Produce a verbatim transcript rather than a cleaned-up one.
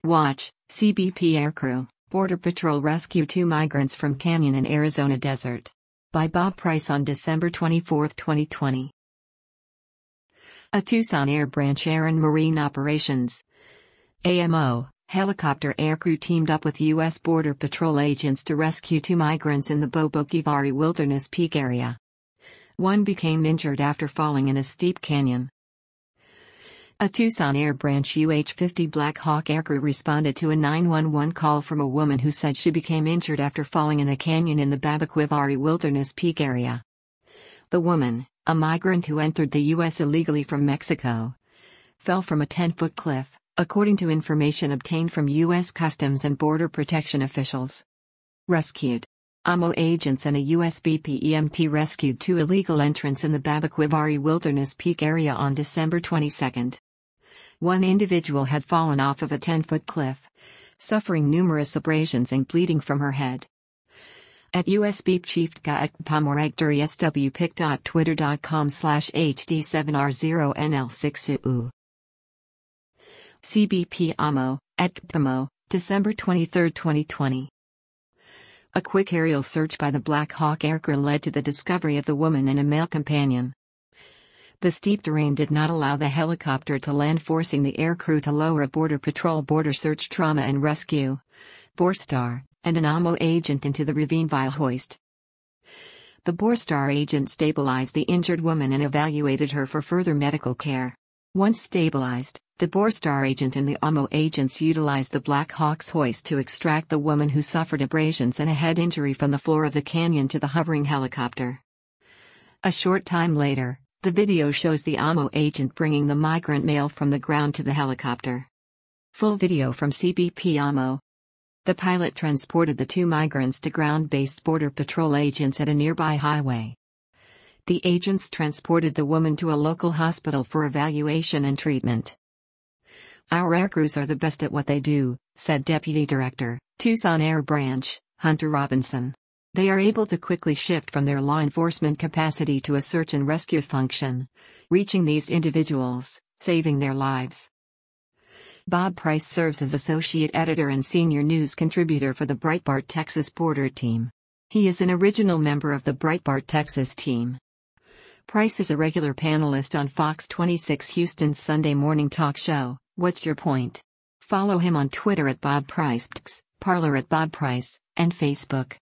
Watch, C B P Aircrew, Border Patrol rescue two migrants from canyon in Arizona desert. By Bob Price on December twenty-fourth, twenty twenty. A Tucson Air Branch Air and Marine Operations A M O, helicopter aircrew teamed up with U S Border Patrol agents to rescue two migrants in the Bobo-Kivari Wilderness Peak area. One became injured after falling in a steep canyon. A Tucson Air Branch U H fifty Black Hawk aircrew responded to a nine one one call from a woman who said she became injured after falling in a canyon in the Bobo-Kivari Wilderness Peak area. The woman, a migrant who entered the U S illegally from Mexico, fell from a ten-foot cliff, according to information obtained from U S Customs and Border Protection officials. Rescued. A M O agents and a U S B P E M T rescued two illegal entrants in the Bobo-Kivari Wilderness Peak area on December twenty-second. One individual had fallen off of a ten-foot cliff, suffering numerous abrasions and bleeding from her head. At U S B P Chief Pamoragduri S W Pic dot twitter dot com slash H D seven R zero N L six U. C B P A M O, at P A M O, December twenty-third, twenty twenty. A quick aerial search by the Black Hawk aircrew led to the discovery of the woman and a male companion. The steep terrain did not allow the helicopter to land, forcing the aircrew to lower a Border Patrol Border Search Trauma and Rescue BORSTAR, and an A M O agent into the ravine via hoist. The BORSTAR agent stabilized the injured woman and evaluated her for further medical care. Once stabilized, the BORSTAR agent and the A M O agents utilized the Black Hawk's hoist to extract the woman who suffered abrasions and a head injury from the floor of the canyon to the hovering helicopter. A short time later, the video shows the A M O agent bringing the migrant male from the ground to the helicopter. Full video from C B P A M O. The pilot transported the two migrants to ground-based Border Patrol agents at a nearby highway. The agents transported the woman to a local hospital for evaluation and treatment. "Our aircrews are the best at what they do," said Deputy Director, Tucson Air Branch, Hunter Robinson. "They are able to quickly shift from their law enforcement capacity to a search and rescue function, reaching these individuals, saving their lives." Bob Price serves as associate editor and senior news contributor for the Breitbart Texas Border Team. He is an original member of the Breitbart Texas team. Price is a regular panelist on Fox twenty-six Houston's Sunday morning talk show, What's Your Point? Follow him on Twitter at Bob Price, Parler at Bob Price, and Facebook.